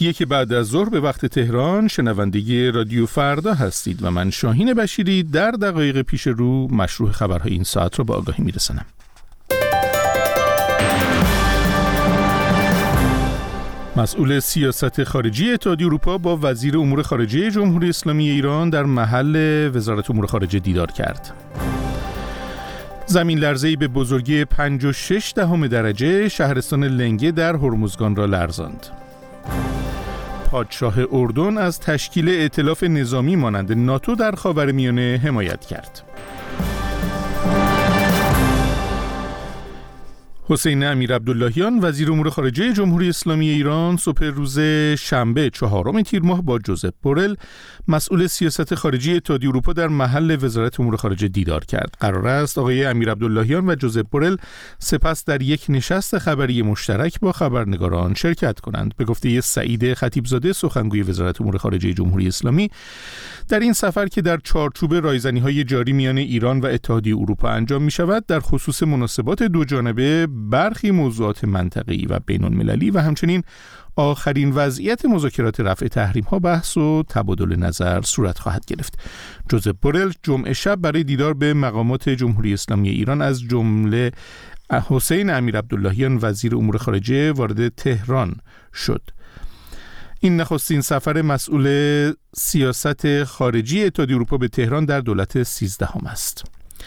یک بعد از ظهر به وقت تهران شنونده رادیو فردا هستید و من شاهین بشیری در دقایق پیش رو مشروع خبرهای این ساعت رو به آگاهی میرسانم. مسئول سیاست خارجی اتحادیه اروپا با وزیر امور خارجه جمهوری اسلامی ایران در محل وزارت امور خارجه دیدار کرد. زمین لرزه‌ای به بزرگی 5.6 درجه شهرستان لنگه در هرمزگان را لرزاند. پادشاه اردن از تشکیل ائتلاف نظامی مانند ناتو در خاورمیانه حمایت کرد. حسین امیرعبداللهیان وزیر امور خارجه جمهوری اسلامی ایران صبح روز شنبه 4 تیر ماه با جوزپ بورل مسئول سیاست خارجی اتحادیه اروپا در محل وزارت امور خارجه دیدار کرد. قرار است آقای امیرعبداللهیان و جوزپ بورل سپس در یک نشست خبری مشترک با خبرنگاران شرکت کنند. به گفته سعید خطیبزاده سخنگوی وزارت امور خارجه جمهوری اسلامی، در این سفر که در چارچوب رایزنی‌های جاری میان ایران و اتحادیه اروپا انجام می‌شود، در خصوص مناسبات دو جانبه برخی موضوعات منطقه‌ای و بین‌المللی و همچنین آخرین وضعیت مذاکرات رفع تحریم‌ها بحث و تبادل نظر صورت خواهد گرفت. جوزپ بورل جمعه شب برای دیدار به مقامات جمهوری اسلامی ایران از جمله حسین امیرعبداللهیان وزیر امور خارجه وارد تهران شد. این نخستین سفر مسئول سیاست خارجی اتحادیه اروپا به تهران در دولت 13 است.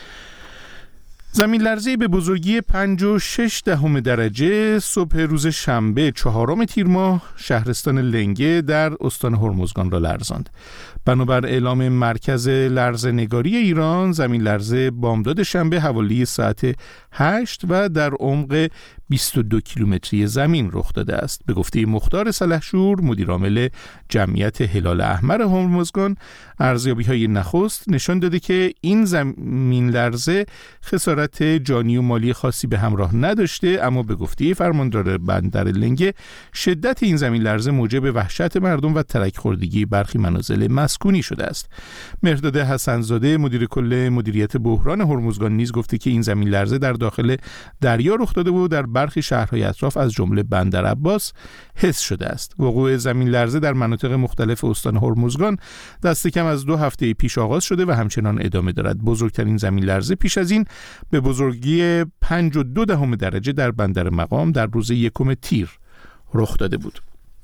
زمین لرزه‌ای به بزرگی 5.6 درجه صبح روز شنبه 4 تیر ماه شهرستان لنگه در استان هرمزگان را لرزاند. بنابر اعلام مرکز لرزه‌نگاری ایران، زمین لرزه بامداد شنبه حوالی ساعت 8 و در عمق 22 کیلومتری زمین رخ داده است. به گفته مختار سلحشور مدیرعامل جمعیت هلال احمر هرمزگان، ارزیابی‌های نخست نشان داده که این زمین لرزه خسارت جانی و مالی خاصی به همراه نداشته، اما به گفته فرماندار بندر لنگه شدت این زمین لرزه موجب وحشت مردم و ترک خوردگی برخی منازل مسکونی شده است. مهرداد حسن‌زاده مدیر کل مدیریت بحران هرمزگان نیز گفته که این زمین لرزه در داخل دریا رخ داده و در برخی شهرهای اطراف از جمله بندر عباس حس شده است. وقوع زمین لرزه در مناطق مختلف استان هرمزگان دست کم از 2 هفته پیش آغاز شده و همچنان ادامه دارد. بزرگترین زمین لرزه پیش از این به بزرگی 5.2 درجه در بندر مقام در روز 1 تیر رخ داده بود.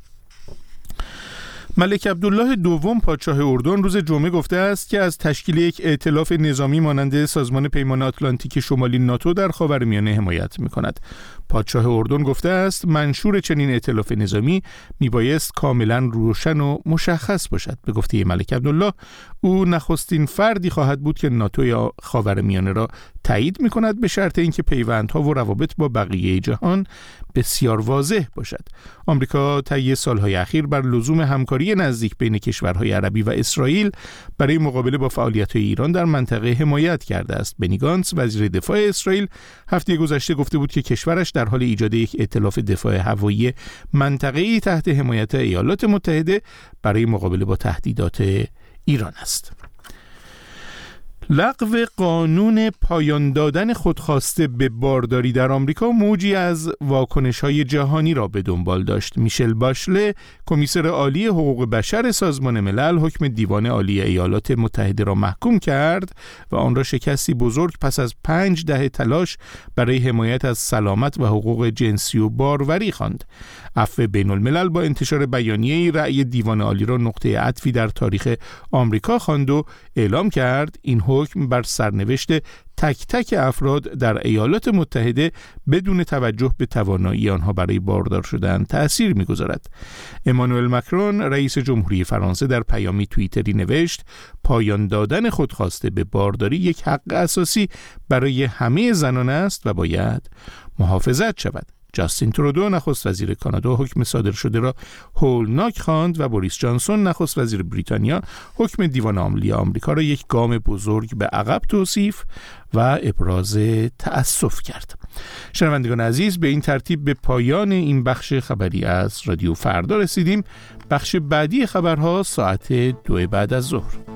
ملک عبدالله دوم پادشاه اردن روز جمعه گفته است که از تشکیل یک ائتلاف نظامی مانند سازمان پیمان آتلانتیک شمالی ناتو در خاورمیانه حمایت می‌کند. پادشاه اردن گفته است منشور چنین ائتلاف نظامی میبایست کاملا روشن و مشخص باشد. به گفته ملک عبدالله، او نخستین فردی خواهد بود که ناتو خاورمیانه را تایید می‌کند به شرط اینکه پیوندها و روابط با بقیه جهان بسیار واضح باشد. آمریکا طی سالهای اخیر بر لزوم همکاری نزدیک بین کشورهای عربی و اسرائیل برای مقابله با فعالیت‌های ایران در منطقه حمایت کرده است. بنی گانتز وزیر دفاع اسرائیل هفته گذشته گفته بود که کشورش در حال ایجاد یک ائتلاف دفاع هوایی منطقه‌ای تحت حمایت ایالات متحده برای مقابله با تهدیدات ایران است. لغو قانون پایان دادن خودخواسته به بارداری در آمریکا موجی از واکنش‌های جهانی را به دنبال داشت. میشل باشله، کمیسر عالی حقوق بشر سازمان ملل، حکم دیوان عالی ایالات متحده را محکوم کرد و آن را شکستی بزرگ پس از 5 دهه تلاش برای حمایت از سلامت و حقوق جنسی و باروری خواند. عفو بین الملل با انتشار بیانیه‌ای رأی دیوان عالی را نقطه عطفی در تاریخ آمریکا خواند و اعلام کرد این حکم بر سرنوشت تک تک افراد در ایالات متحده بدون توجه به توانایی آنها برای باردار شدن تأثیر می‌گذارد. امانوئل مکرون رئیس جمهوری فرانسه در پیامی توییتری نوشت پایان دادن خودخواسته به بارداری یک حق اساسی برای همه زنان است و باید محافظت شود. جاستین ترودو نخست وزیر کانادا حکم صادر شده را هولناک خواند و بوریس جانسون نخست وزیر بریتانیا حکم دیوان عالی آمریکا را یک گام بزرگ به عقب توصیف و ابراز تأسف کرد. شنوندگان عزیز، به این ترتیب به پایان این بخش خبری از رادیو فردا رسیدیم. بخش بعدی خبرها ساعت 2 بعد از ظهر.